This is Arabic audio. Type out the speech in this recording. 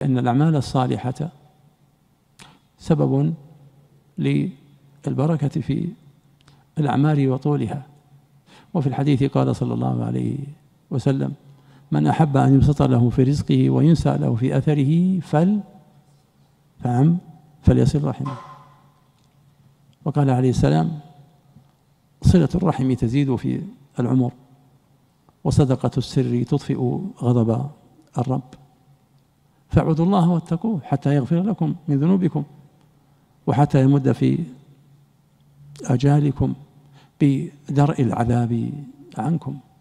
أن الأعمال الصالحة سبب للبركة في الأعمال وطولها. وفي الحديث قال صلى الله عليه وسلم: من أحب أن يبسط له في رزقه وينسى له في أثره فليصل رحمه. وقال عليه السلام: صلة الرحم تزيد في العمر، وصدقة السر تطفئ غضب الرب. فاعبدوا الله واتقوه حتى يغفر لكم من ذنوبكم، وحتى يمد في أجالكم بدرء العذاب عنكم.